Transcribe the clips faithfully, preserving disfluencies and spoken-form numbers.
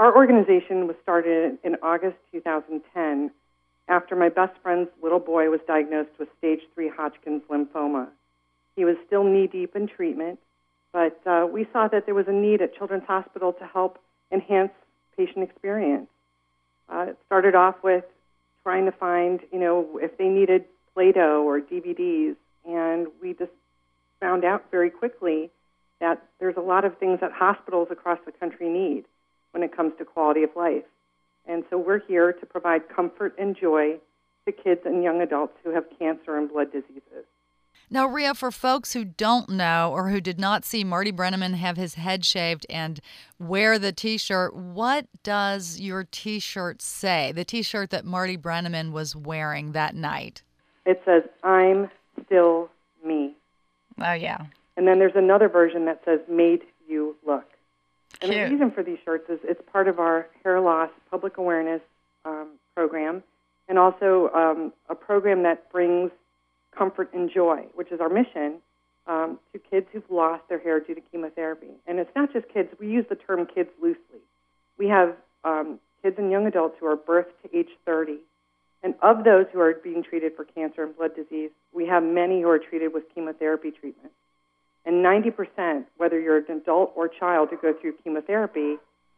our organization was started in August two thousand ten after my best friend's little boy was diagnosed with stage three Hodgkin's lymphoma. He was still knee-deep in treatment, but uh, we saw that there was a need at Children's Hospital to help enhance patient experience. Uh, it started off with trying to find, you know, if they needed Play-Doh or D V Ds, and we just found out very quickly that there's a lot of things that hospitals across the country need when it comes to quality of life. And so we're here to provide comfort and joy to kids and young adults who have cancer and blood diseases. Now, Rhea, for folks who don't know or who did not see Marty Brennaman have his head shaved and wear the T-shirt, what does your T-shirt say, the T-shirt that Marty Brennaman was wearing that night? It says, "I'm still me." Oh, yeah. And then there's another version that says, "Made you look." And Cute. the reason for these shirts is it's part of our hair loss public awareness um, program, and also um, a program that brings comfort and joy, which is our mission, um, to kids who've lost their hair due to chemotherapy. And it's not just kids. We use the term kids loosely. We have um, kids and young adults who are birthed to age thirty. And of those who are being treated for cancer and blood disease, we have many who are treated with chemotherapy treatment. And ninety percent, whether you're an adult or child who go through chemotherapy,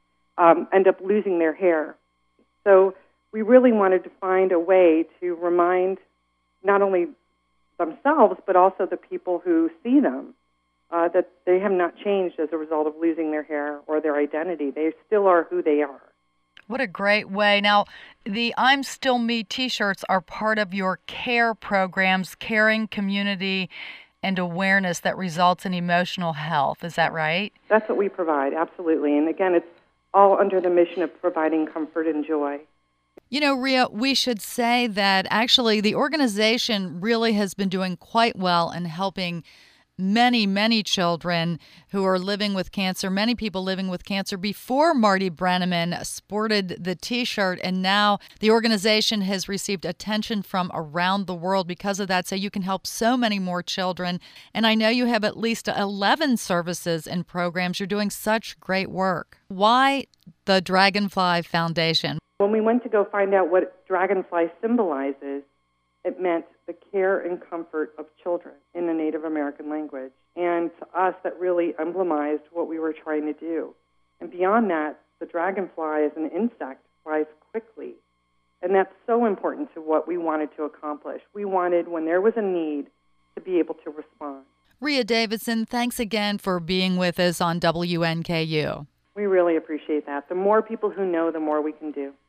um, end up losing their hair. So we really wanted to find a way to remind not only themselves, but also the people who see them, uh, that they have not changed as a result of losing their hair or their identity. They still are who they are. What a great way. Now, the I'm Still Me T-shirts are part of your CARE programs, caring community and awareness that results in emotional health. Is that right? That's what we provide, absolutely. And again, it's all under the mission of providing comfort and joy. You know, Rhea, we should say that actually the organization really has been doing quite well in helping many, many children who are living with cancer, many people living with cancer before Marty Brennaman sported the T-shirt. And now the organization has received attention from around the world because of that. So you can help so many more children. And I know you have at least eleven services and programs. You're doing such great work. Why the Dragonfly Foundation? When we went to go find out what Dragonfly symbolizes, it meant the care and comfort of children in the Native American language. And to us, that really emblemized what we were trying to do. And beyond that, the dragonfly as an insect flies quickly. And that's so important to what we wanted to accomplish. We wanted, when there was a need, to be able to respond. Rhea Davidson, thanks again for being with us on W N K U. We really appreciate that. The more people who know, the more we can do.